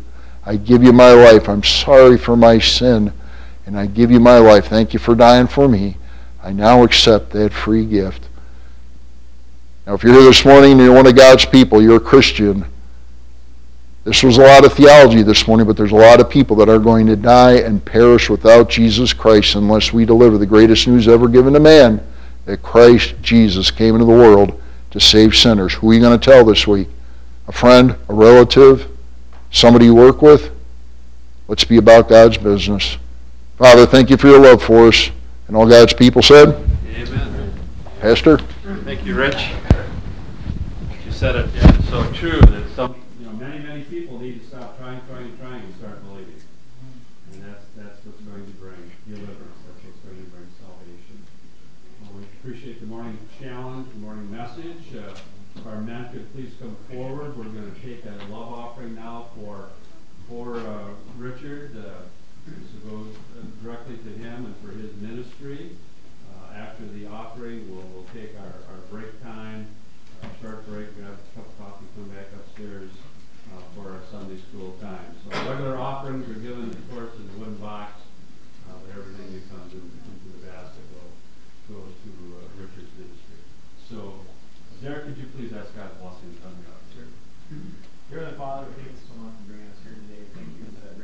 I give you my life. I'm sorry for my sin, and I give you my life. Thank you for dying for me. I now accept that free gift. Now, if you're here this morning and you're one of God's people, you're a Christian, this was a lot of theology this morning, but there's a lot of people that are going to die and perish without Jesus Christ unless we deliver the greatest news ever given to man, that Christ Jesus came into the world to save sinners. Who are you going to tell this week? A friend, a relative, somebody you work with? Let's be about God's business. Father, thank you for your love for us. And all God's people said? Amen. Pastor? Thank you, Rich. You said it, yeah, it's so true that some, you know, many, many people need to stop trying, trying, trying and start believing. And that's that's what's going to bring deliverance. That's what's going to bring salvation. Well, we appreciate the morning challenge, the morning message. Uh, if our men could please come forward, we're going to take a love offering now for for uh, Richard. Uh, this will go directly to him and for his ministry. Uh, after the offering, we'll, we'll take our, our break time, our short break, grab a cup of coffee, come back upstairs uh, for our Sunday school time. So regular offerings are given, of course, in the wooden box, uh, but everything that comes in, into the basket will go to uh, Richard's ministry. So, Derek, could you please ask God's blessing on me out here? Dear Heavenly Father, we thank you so much for bringing